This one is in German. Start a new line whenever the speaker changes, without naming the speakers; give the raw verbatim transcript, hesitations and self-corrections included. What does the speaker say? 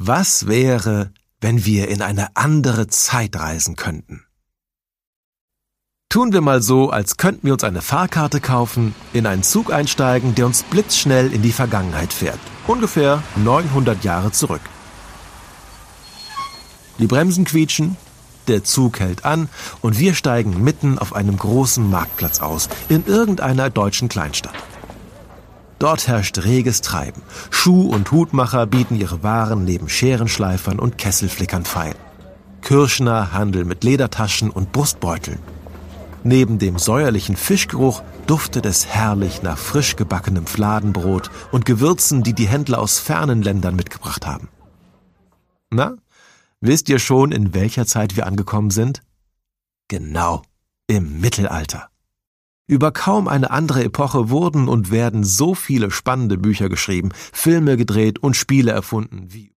Was wäre, wenn wir in eine andere Zeit reisen könnten? Tun wir mal so, als könnten wir uns eine Fahrkarte kaufen, in einen Zug einsteigen, der uns blitzschnell in die Vergangenheit fährt. Ungefähr neunhundert Jahre zurück. Die Bremsen quietschen, der Zug hält an und wir steigen mitten auf einem großen Marktplatz aus, in irgendeiner deutschen Kleinstadt. Dort herrscht reges Treiben. Schuh- und Hutmacher bieten ihre Waren neben Scherenschleifern und Kesselflickern feil. Kürschner handeln mit Ledertaschen und Brustbeuteln. Neben dem säuerlichen Fischgeruch duftet es herrlich nach frisch gebackenem Fladenbrot und Gewürzen, die die Händler aus fernen Ländern mitgebracht haben. Na, wisst ihr schon, in welcher Zeit wir angekommen sind? Genau, im Mittelalter. Über kaum eine andere Epoche wurden und werden so viele spannende Bücher geschrieben, Filme gedreht und Spiele erfunden wie